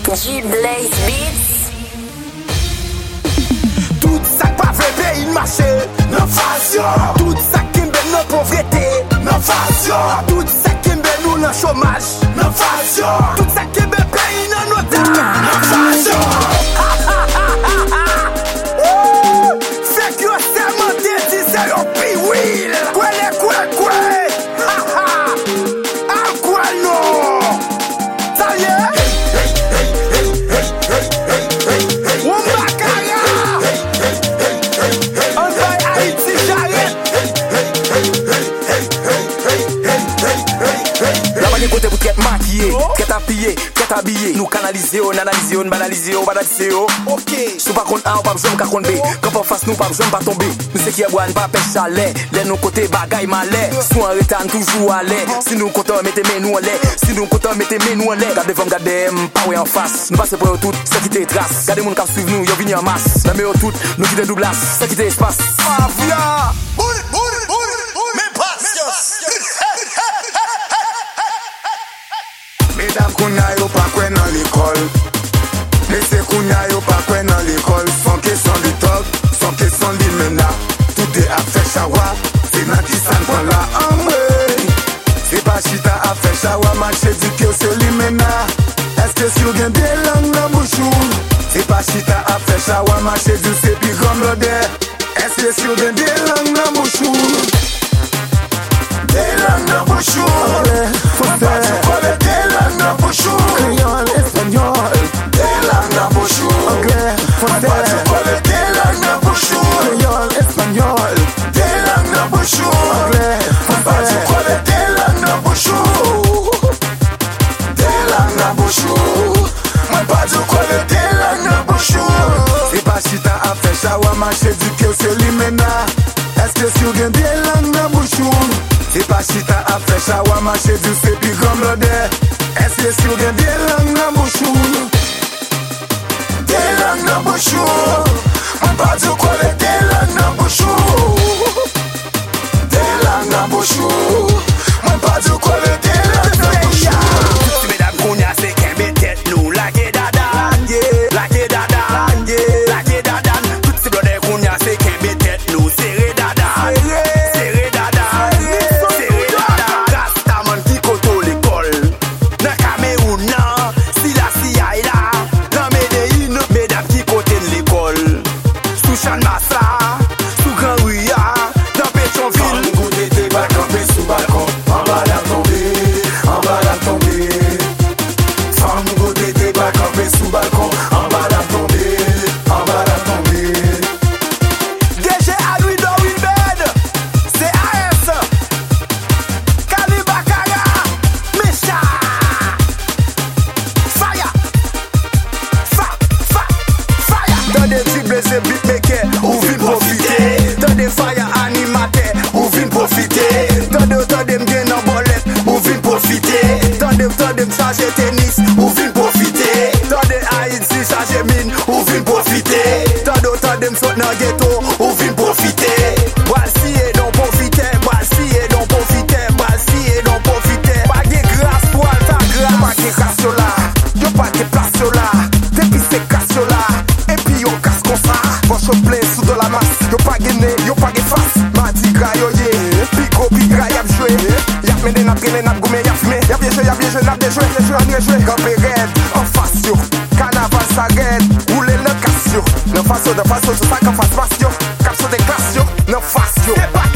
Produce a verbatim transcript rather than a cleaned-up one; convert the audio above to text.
G-Blaze Beats. Tout ça pas vrai pays de marché, non fashion. Tout ça qui me nous pauvreté, non fashion. Tout ça qui me nous dans chômage, non fashion. Tout ça qui me pays dans nos terres, non fashion. C'est que c'est mon dédi, c'est un piouil. Quoi les quoi quoi? Ah quoi non? Ça y est? Côté pour être maquillé, être habillé, être habillé. Nous canaliser, on analyser, on banaliser, on banaliser. Ok. Sous pas contre A, on pas besoin de contre B. Quand on face nous, pas besoin de pas tomber. Nous c'est qui est boine, pas pêche chalet. Les nous côté bagaille malais. Soit en retan, toujours à l'air. Si nous comptons, mettez mes nous en l'air. Si nous comptons, mettez mes nous en l'air. Gardez vous, gardez, pas ouais en face. Nous passons pour eux toutes, c'est qui te trace. Gardez mon cap suivre nous, y'en vini en masse. La meilleure toute, nous qui te douglas, c'est qui te espace. Mafia! Mesdames kounya yo pa kwen nan l'école. Laissez kounya yo pa kwen nan l'école. Sans question de talk, sans question de mena. Tout est à faire chawa, c'est nan qui s'en prend la amre. C'est pas chita à faire chawa, marché du kyo sur l'imena. Est-ce que si vous gagnez des langues dans bouchou? C'est pas chita à faire chawa, marché du c'est plus comme l'odeur. Est-ce que si vous gagnez des langues dans bouchou? Des langues dans bouchou. Faut pas se coller des langues dans bouchou. Créole, espagnol. Des langues dans bouchou. Anglais, français. Faut pas se coller des langues dans bouchou. Créole, espagnol. Des langues dans bouchou. Anglais, faut pas se coller des langues dans bouchou. Des langues dans bouchou. Faut pas se coller des langues dans bouchou. C'est pas chita à faire chawa, marché du kyo sur l'imena. Est-ce que si vous gagnez des langues dans bouchou? C'est pas chita à faire chawa, marché du c'est plus comme l'odeur. Est-ce que si vous gagnez des langues dans bouchou? Des langues dans bouchou. On pas du quoi les des langues dans bouchou. Des langues dans bouchou. On pas du quoi les des langues dans bouchou. Toutes mesdames kounya c'est qu'un tête nous la dada. La dada. La dada. Toutes ces blondes kounya c'est qu'un tête nous serré dada. Serré dada. G-Blaze beatmaker, ou vin profiter. Tande fire animateur, ou vin profiter. Tande tande m'gen nan bolet, ou vin profiter. Tande tande m'charge tennis, ou vin profiter. Tande Haïti charge mine, ou vin profiter. Tande tande m'sot nan ghetto, ou vin profiter. Voici et non profiter, voici et non profiter, voici et non profiter. Pas de grâce pour alta grâce, pas de grâce yo là, yo pas de place yo là. Depuis c'est casse yo là. Voche plein sous de la masse. Yo pas gagné, yo pas de face. Mati gra yo ye. Pico, pigra y'a joué. Y'a mené n'a pris, n'a goumé, y'a fumé. Y'a bien joué, y'a bien joué, n'a bien joué. Y'a joué, y'a joué. Campé raide, en face yo. Carnaval ça raide. Roulé le casse yo. Non face yo, de face yo, tout ça qu'en face passe yo. Capsule des classes yo, non face yo.